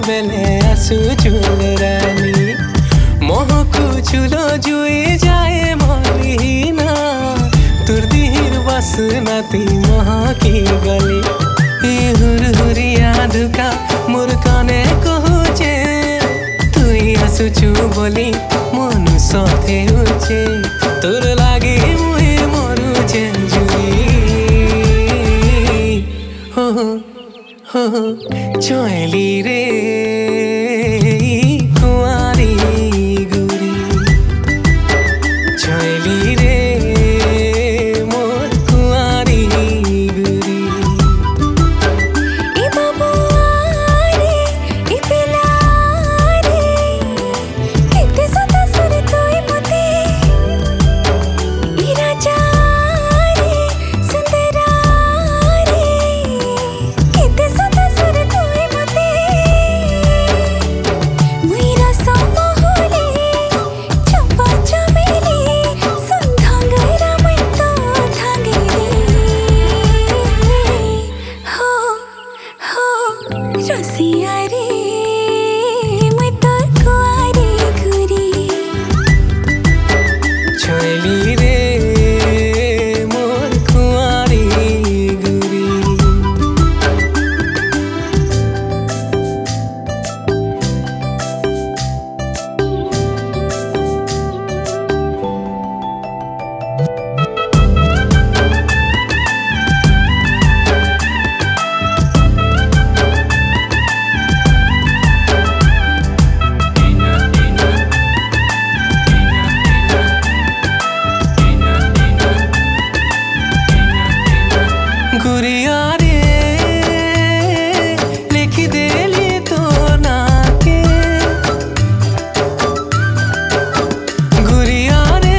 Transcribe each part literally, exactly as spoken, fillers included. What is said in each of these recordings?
बेले आसु चुलरानी महकु चुलो जुए जाए मलिना तुर दिहिर बासना ती महकी गली हुर हुरिया दुका मोर काने कहूचे तुई आसुचु बोली मनु सथे उचे तोर लागे मुहे मरुचे जुई हो हो चली रे कुआरी गुरी चली रे गुरिया रे लिख देली तो नाके गुरिया रे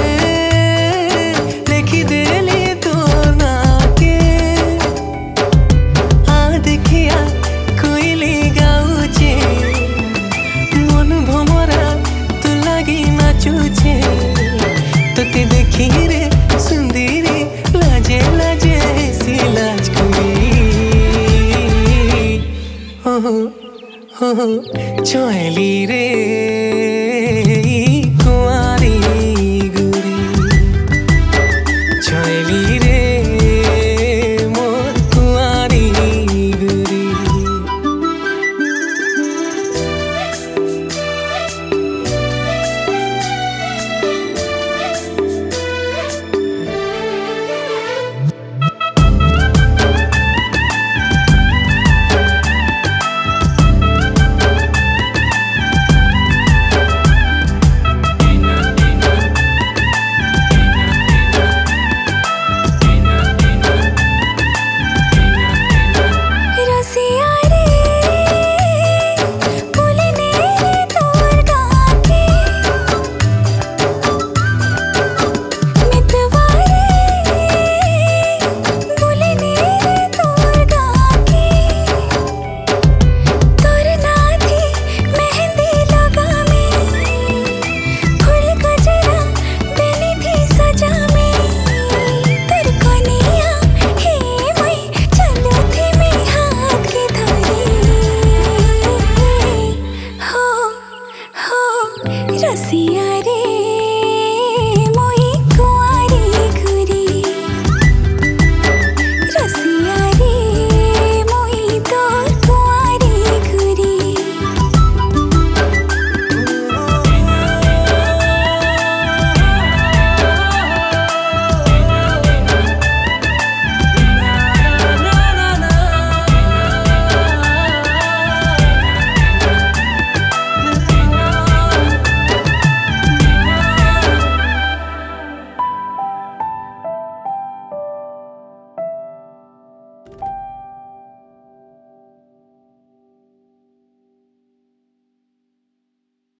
लिख देली तो नाके आ देखिया कोइली गाउचे मन भमरा तू लागी नाचुचे तोके देखी रे सुंदरी लाजे लाजे लाज हो हो चली रे।